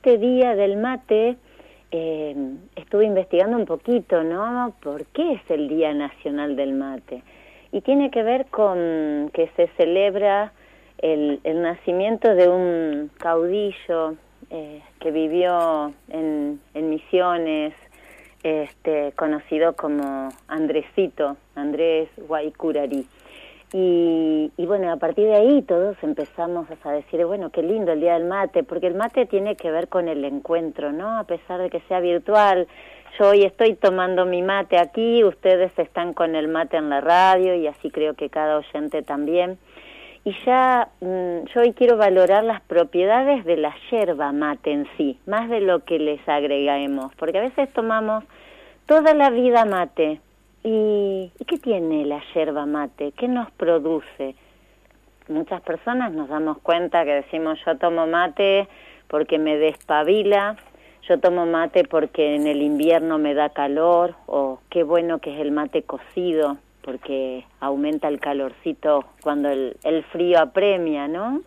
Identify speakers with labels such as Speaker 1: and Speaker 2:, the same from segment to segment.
Speaker 1: este día del mate estuve investigando un poquito, ¿no? ¿Por qué es el Día Nacional del Mate? Y tiene que ver con que se celebra el nacimiento de un caudillo que vivió en Misiones, conocido como Andrés Guaycurari. Y bueno, a partir de ahí todos empezamos a decir, bueno, qué lindo el Día del Mate, porque el mate tiene que ver con el encuentro, ¿no? A pesar de que sea virtual, yo hoy estoy tomando mi mate aquí, ustedes están con el mate en la radio y así creo que cada oyente también. Y ya yo hoy quiero valorar las propiedades de la yerba mate en sí, más de lo que les agreguemos, porque a veces tomamos toda la vida mate. ¿Y qué tiene la yerba mate? ¿Qué nos produce? Muchas personas nos damos cuenta que decimos yo tomo mate porque me despabila, yo tomo mate porque en el invierno me da calor, o qué bueno que es el mate cocido porque aumenta el calorcito cuando el frío apremia, ¿no?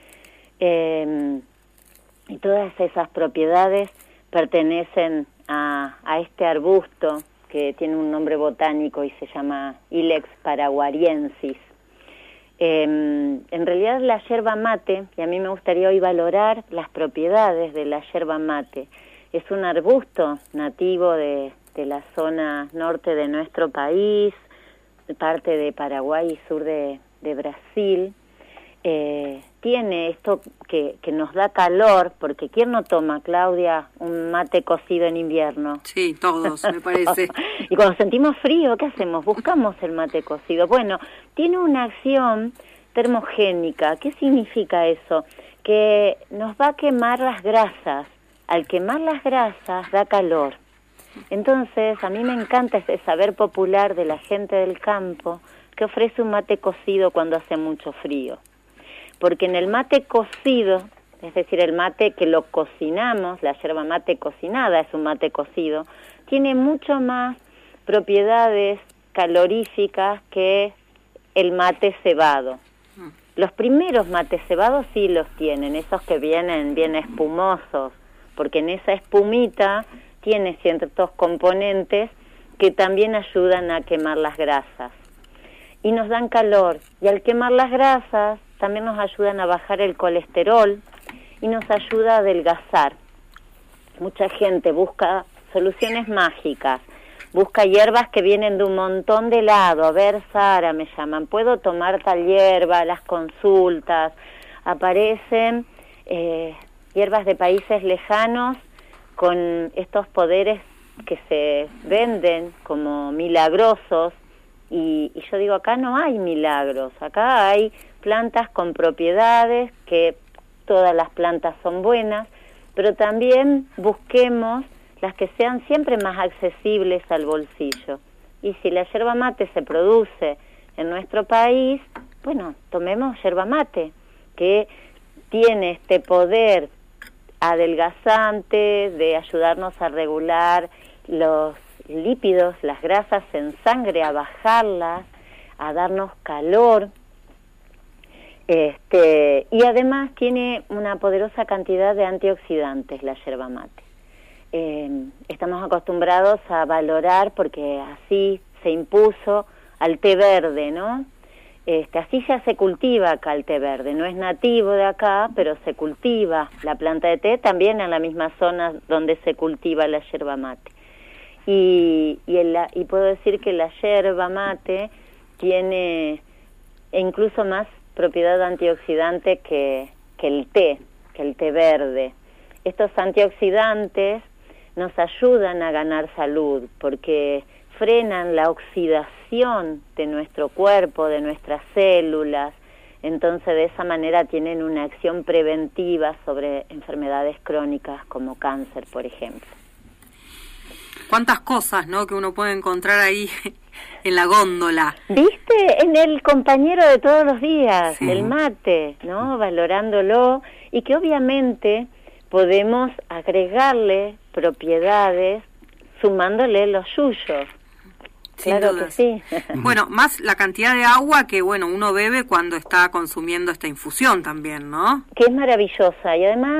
Speaker 1: Y todas esas propiedades pertenecen a este arbusto que tiene un nombre botánico y se llama Ilex paraguariensis. En realidad la yerba mate, y a mí me gustaría hoy valorar las propiedades de la yerba mate, es un arbusto nativo de la zona norte de nuestro país, parte de Paraguay y sur de Brasil. Tiene esto que nos da calor, porque ¿quién no toma, Claudia, un mate cocido en invierno?
Speaker 2: Sí, todos, me parece.
Speaker 1: Y cuando sentimos frío, ¿qué hacemos? Buscamos el mate cocido. Bueno, tiene una acción termogénica. ¿Qué significa eso? Que nos va a quemar las grasas. Al quemar las grasas da calor. Entonces, a mí me encanta ese saber popular de la gente del campo que ofrece un mate cocido cuando hace mucho frío. Porque en el mate cocido, es decir, el mate que lo cocinamos, la yerba mate cocinada es un mate cocido, tiene mucho más propiedades caloríficas que el mate cebado. Los primeros mates cebados sí los tienen, esos que vienen bien espumosos, porque en esa espumita tiene ciertos componentes que también ayudan a quemar las grasas y nos dan calor, y al quemar las grasas también nos ayudan a bajar el colesterol y nos ayuda a adelgazar. Mucha gente busca soluciones mágicas, busca hierbas que vienen de un montón de lado. A ver, Sara, me llaman, ¿puedo tomar tal hierba? Las consultas, aparecen hierbas de países lejanos con estos poderes que se venden como milagrosos, y yo digo, acá no hay milagros, acá hay plantas con propiedades, que todas las plantas son buenas, pero también busquemos las que sean siempre más accesibles al bolsillo. Y si la yerba mate se produce en nuestro país, bueno, tomemos yerba mate, que tiene este poder adelgazante de ayudarnos a regular los lípidos, las grasas en sangre, a bajarlas, a darnos calor. Y además tiene una poderosa cantidad de antioxidantes la yerba mate. Estamos acostumbrados a valorar, porque así se impuso, al té verde, ¿no? Así ya se cultiva acá el té verde, no es nativo de acá, pero se cultiva la planta de té también en la misma zona donde se cultiva la yerba mate. Y puedo decir que la yerba mate tiene incluso más propiedad antioxidante que el té verde. Estos antioxidantes nos ayudan a ganar salud porque frenan la oxidación de nuestro cuerpo, de nuestras células. Entonces, de esa manera tienen una acción preventiva sobre enfermedades crónicas como cáncer, por ejemplo.
Speaker 2: Cuántas cosas, ¿no?, que uno puede encontrar ahí en la góndola.
Speaker 1: ¿Viste? En el compañero de todos los días,
Speaker 2: sí,
Speaker 1: el mate, ¿no? Valorándolo, y que obviamente podemos agregarle propiedades sumándole los yuyos.
Speaker 2: Sin
Speaker 1: claro
Speaker 2: dudas.
Speaker 1: Que sí.
Speaker 2: Bueno, más la cantidad de agua que, bueno, uno bebe cuando está consumiendo esta infusión también, ¿no?
Speaker 1: Que es maravillosa, y además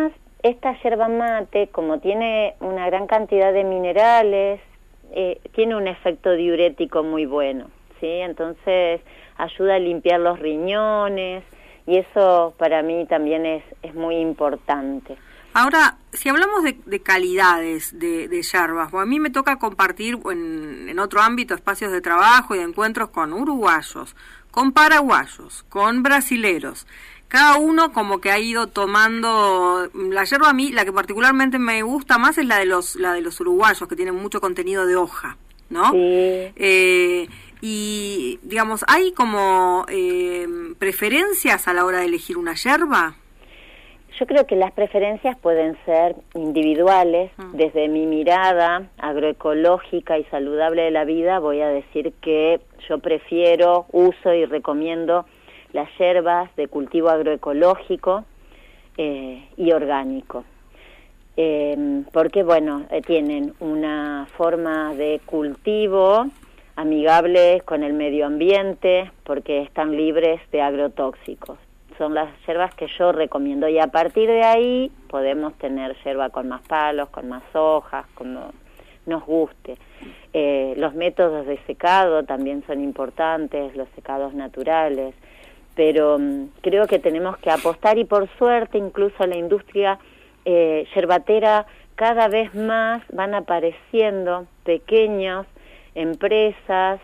Speaker 1: esta yerba mate, como tiene una gran cantidad de minerales, tiene un efecto diurético muy bueno, ¿sí? Entonces ayuda a limpiar los riñones y eso para mí también es muy importante.
Speaker 2: Ahora, si hablamos de calidades de yerbas, a mí me toca compartir en otro ámbito espacios de trabajo y de encuentros con uruguayos, con paraguayos, con brasileros. Cada uno como que ha ido tomando la yerba. A mí la que particularmente me gusta más es la de los uruguayos, que tienen mucho contenido de hoja, ¿no?
Speaker 1: Sí.
Speaker 2: Y digamos, ¿hay como preferencias a la hora de elegir una yerba?
Speaker 1: Yo creo que las preferencias pueden ser individuales. Desde mi mirada agroecológica y saludable de la vida, voy a decir que yo prefiero, uso y recomiendo las yerbas de cultivo agroecológico y orgánico. Porque, bueno, tienen una forma de cultivo amigable con el medio ambiente, porque están libres de agrotóxicos. Son las yerbas que yo recomiendo y a partir de ahí podemos tener yerba con más palos, con más hojas, como nos guste. Los métodos de secado también son importantes, los secados naturales, pero creo que tenemos que apostar y por suerte incluso la industria yerbatera cada vez más van apareciendo pequeñas empresas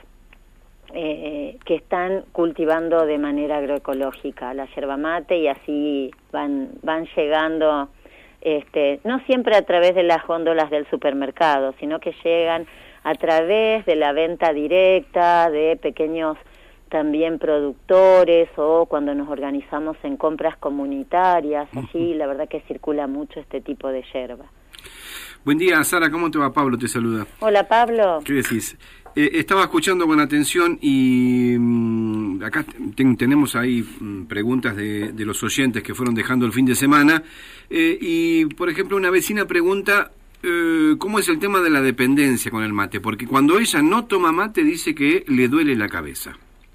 Speaker 1: que están cultivando de manera agroecológica la yerba mate y así van llegando, no siempre a través de las góndolas del supermercado, sino que llegan a través de la venta directa de pequeños también productores o cuando nos organizamos en compras comunitarias, allí la verdad que circula mucho este tipo de yerba.
Speaker 3: Buen día, Sara, ¿cómo te va? Pablo te saluda.
Speaker 1: Hola, Pablo.
Speaker 3: ¿Qué decís? Estaba escuchando con atención y acá tenemos ahí preguntas de los oyentes que fueron dejando el fin de semana y, por ejemplo, una vecina pregunta cómo es el tema de la dependencia con el mate, porque cuando ella no toma mate dice que le duele la cabeza.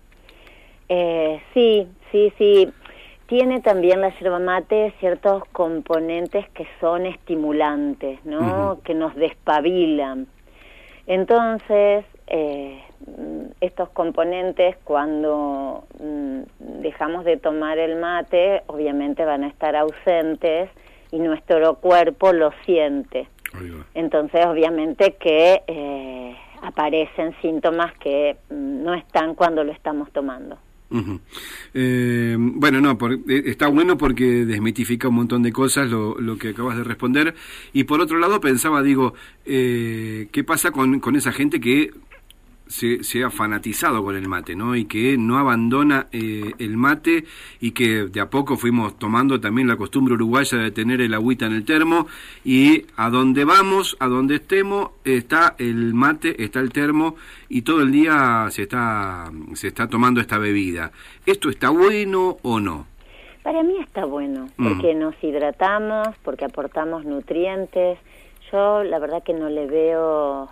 Speaker 1: Sí. Tiene también la yerba mate ciertos componentes que son estimulantes, ¿no? Que nos despabilan. Entonces, estos componentes cuando dejamos de tomar el mate, obviamente van a estar ausentes y nuestro cuerpo lo siente. Entonces, obviamente que aparecen síntomas que no están cuando lo estamos tomando.
Speaker 3: Bueno, no, está bueno porque desmitifica un montón de cosas lo que acabas de responder. Y por otro lado pensaba, digo, ¿qué pasa con esa gente que se ha fanatizado con el mate, ¿no? Y que no abandona el mate y que de a poco fuimos tomando también la costumbre uruguaya de tener el agüita en el termo y a donde vamos, a donde estemos, está el mate, está el termo y todo el día se está tomando esta bebida. ¿Esto está bueno o no?
Speaker 1: Para mí está bueno, porque nos hidratamos, porque aportamos nutrientes. Yo la verdad que no le veo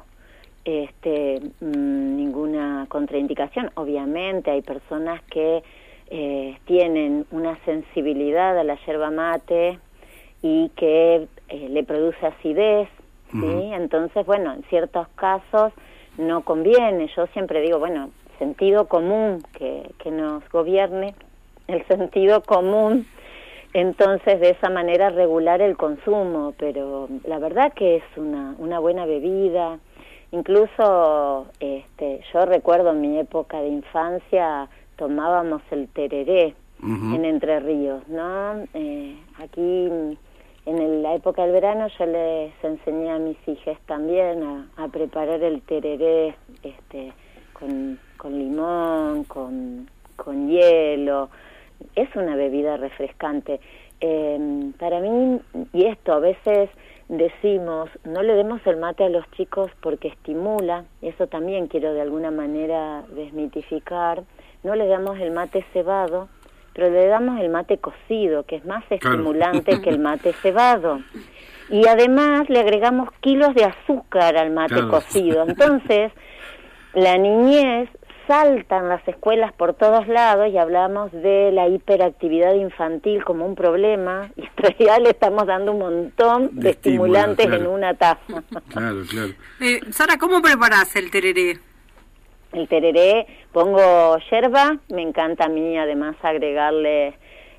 Speaker 1: ninguna contraindicación. Obviamente hay personas que tienen una sensibilidad a la yerba mate y que le produce acidez, ¿sí? Entonces, bueno, en ciertos casos no conviene. Yo siempre digo, bueno, sentido común, que nos gobierne el sentido común, entonces de esa manera regular el consumo, pero la verdad que es una buena bebida. Incluso yo recuerdo en mi época de infancia tomábamos el tereré en Entre Ríos, ¿no? Aquí en la época del verano yo les enseñé a mis hijas también a preparar el tereré con limón, con hielo. Es una bebida refrescante. Para mí, y esto a veces decimos, no le demos el mate a los chicos porque estimula, eso también quiero de alguna manera desmitificar, no le damos el mate cebado, pero le damos el mate cocido, que es más estimulante que el mate cebado. Y además le agregamos kilos de azúcar al mate cocido. Entonces, la niñez saltan las escuelas por todos lados y hablamos de la hiperactividad infantil como un problema, y en realidad le estamos dando un montón de estimulantes en una taza.
Speaker 3: Claro, claro.
Speaker 2: Sara, ¿cómo preparás el tereré?
Speaker 1: El tereré, pongo yerba, me encanta a mí además agregarle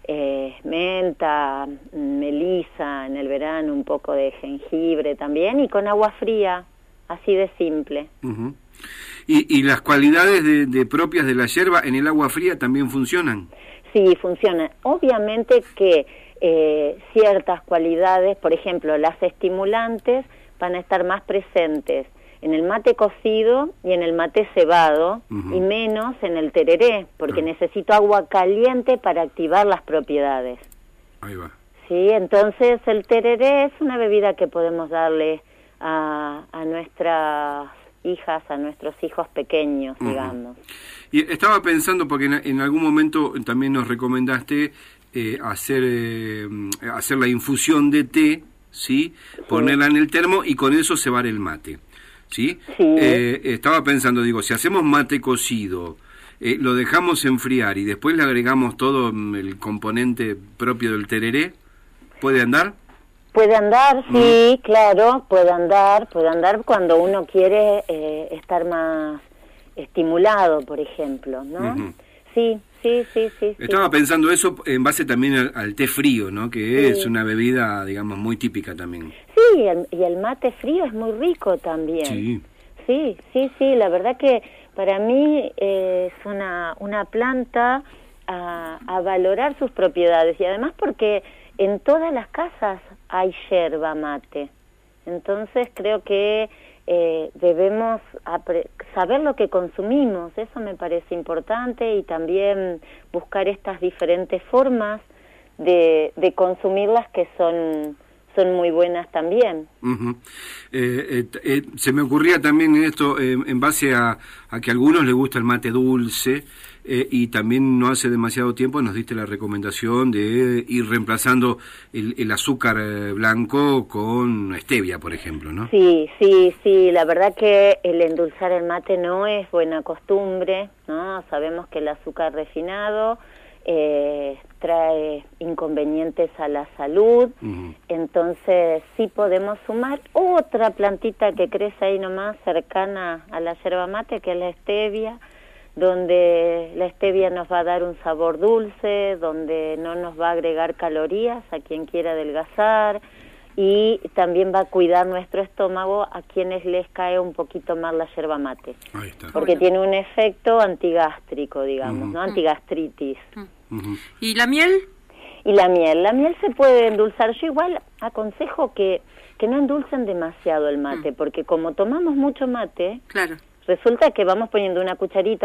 Speaker 1: menta, melisa, en el verano un poco de jengibre también, y con agua fría, así de simple.
Speaker 3: Uh-huh. ¿Y las cualidades de propias de la yerba en el agua fría también funcionan?
Speaker 1: Sí, funcionan. Obviamente que ciertas cualidades, por ejemplo, las estimulantes, van a estar más presentes en el mate cocido y en el mate cebado, uh-huh, y menos en el tereré, porque necesito agua caliente para activar las propiedades.
Speaker 3: Ahí va.
Speaker 1: Sí, entonces el tereré es una bebida que podemos darle a nuestras hijas, a nuestros hijos pequeños, uh-huh, digamos.
Speaker 3: Y estaba pensando, porque en algún momento también nos recomendaste hacer la infusión de té, ¿sí? Ponerla en el termo y con eso cebar el mate. ¿Sí?
Speaker 1: Sí.
Speaker 3: Estaba pensando, digo, si hacemos mate cocido, lo dejamos enfriar y después le agregamos todo el componente propio del tereré, ¿puede andar?
Speaker 1: Puede andar, sí, claro, puede andar cuando uno quiere estar más estimulado, por ejemplo, ¿no? Uh-huh. Sí.
Speaker 3: Estaba pensando eso en base también al té frío, ¿no? Que es una bebida, digamos, muy típica también.
Speaker 1: Sí, y el mate frío es muy rico también. Sí, la verdad que para mí es una planta a valorar sus propiedades, y además porque en todas las casas hay yerba mate. Entonces creo que debemos saber lo que consumimos, eso me parece importante, y también buscar estas diferentes formas de consumirlas que son muy buenas también. Uh-huh.
Speaker 3: Se me ocurría también esto en base a que a algunos les gusta el mate dulce, y también no hace demasiado tiempo nos diste la recomendación de ir reemplazando el azúcar blanco con stevia, por ejemplo, ¿no?
Speaker 1: Sí, la verdad que el endulzar el mate no es buena costumbre, ¿no? Sabemos que el azúcar refinado trae inconvenientes a la salud, uh-huh, entonces sí podemos sumar otra plantita que crece ahí nomás cercana a la yerba mate, que es la stevia, donde la stevia nos va a dar un sabor dulce, donde no nos va a agregar calorías a quien quiera adelgazar, y también va a cuidar nuestro estómago a quienes les cae un poquito más la yerba mate.
Speaker 3: Ahí está.
Speaker 1: Porque tiene un efecto antigástrico, digamos, uh-huh, ¿no? Antigastritis.
Speaker 2: Uh-huh. ¿Y la miel?
Speaker 1: Y la miel se puede endulzar. Yo igual aconsejo que no endulcen demasiado el mate, porque como tomamos mucho mate,
Speaker 2: claro,
Speaker 1: resulta que vamos poniendo una cucharita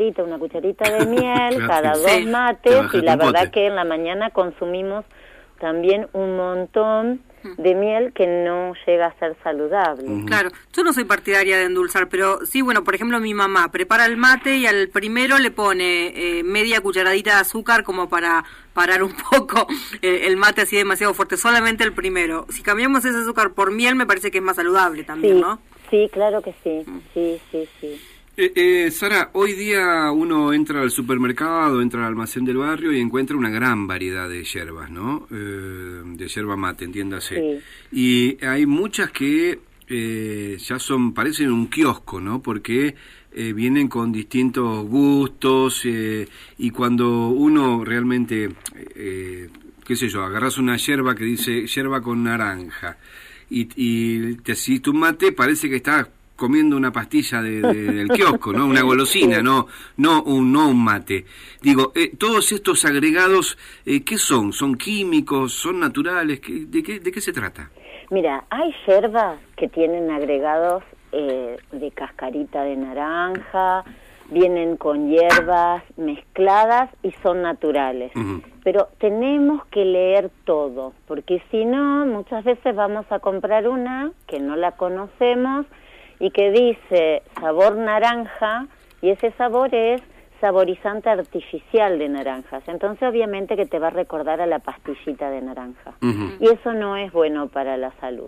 Speaker 1: de miel claro, cada 2 mates, y la verdad que en la mañana consumimos también un montón de miel que no llega a ser saludable.
Speaker 2: Uh-huh. Claro, yo no soy partidaria de endulzar, pero sí, bueno, por ejemplo, mi mamá prepara el mate y al primero le pone media cucharadita de azúcar como para parar un poco el mate así demasiado fuerte, solamente el primero. Si cambiamos ese azúcar por miel, me parece que es más saludable también,
Speaker 1: sí,
Speaker 2: ¿no?
Speaker 1: Sí, claro que sí, sí.
Speaker 3: Sara, hoy día uno entra al supermercado, entra al almacén del barrio y encuentra una gran variedad de yerbas, ¿no? De yerba mate, entiéndase.
Speaker 1: Sí.
Speaker 3: Y hay muchas que ya parecen un kiosco, ¿no? Porque vienen con distintos gustos, y cuando uno realmente, qué sé yo, agarras una yerba que dice yerba con naranja y te hiciste un mate, parece que estás comiendo una pastilla del kiosco, ¿no? Una golosina, no un mate. Digo, todos estos agregados, ¿qué son? ¿Son químicos? ¿Son naturales? ¿De qué se trata?
Speaker 1: Mira, hay yerbas que tienen agregados de cascarita de naranja, vienen con hierbas mezcladas y son naturales. Uh-huh. Pero tenemos que leer todo, porque si no, muchas veces vamos a comprar una que no la conocemos y que dice sabor naranja, y ese sabor es saborizante artificial de naranjas. Entonces obviamente que te va a recordar a la pastillita de naranja. Uh-huh. Y eso no es bueno para la salud,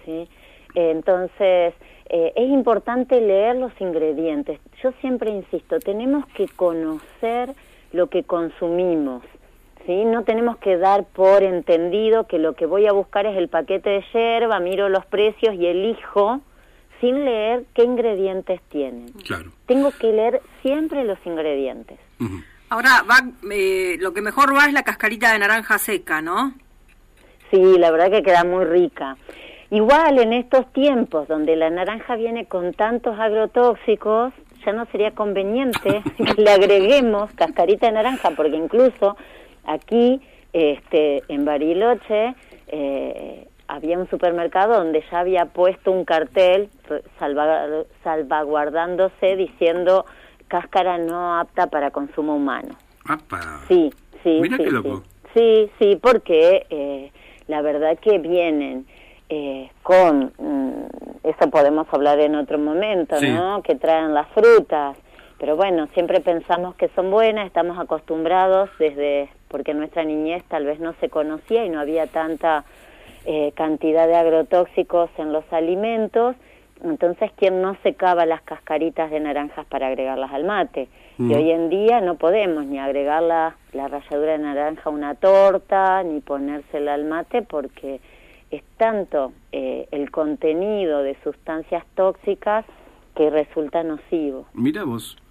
Speaker 1: ¿sí? Entonces, es importante leer los ingredientes. Yo siempre insisto, tenemos que conocer lo que consumimos, ¿sí? No tenemos que dar por entendido que lo que voy a buscar es el paquete de yerba, miro los precios y elijo sin leer qué ingredientes tienen.
Speaker 3: Claro.
Speaker 1: Tengo que leer siempre los ingredientes.
Speaker 3: Ujú.
Speaker 2: Ahora, lo que mejor va es la cascarita de naranja seca, ¿no?
Speaker 1: Sí, la verdad que queda muy rica. Igual en estos tiempos donde la naranja viene con tantos agrotóxicos, ya no sería conveniente que le agreguemos cascarita de naranja, porque incluso aquí en Bariloche había un supermercado donde ya había puesto un cartel salvaguardándose diciendo cáscara no apta para consumo humano.
Speaker 3: ¡Apa!
Speaker 1: Sí, sí,
Speaker 3: Mirá
Speaker 1: sí,
Speaker 3: qué loco.
Speaker 1: sí, porque la verdad que vienen con, eso podemos hablar en otro momento,
Speaker 3: Sí.
Speaker 1: ¿no? Que traen las frutas, pero bueno, siempre pensamos que son buenas, estamos acostumbrados porque en nuestra niñez tal vez no se conocía y no había tanta cantidad de agrotóxicos en los alimentos, entonces ¿quién no secaba las cascaritas de naranjas para agregarlas al mate? Y hoy en día no podemos ni agregar la ralladura de naranja a una torta, ni ponérsela al mate, porque es tanto el contenido de sustancias tóxicas que resulta nocivo.
Speaker 3: Mirá vos.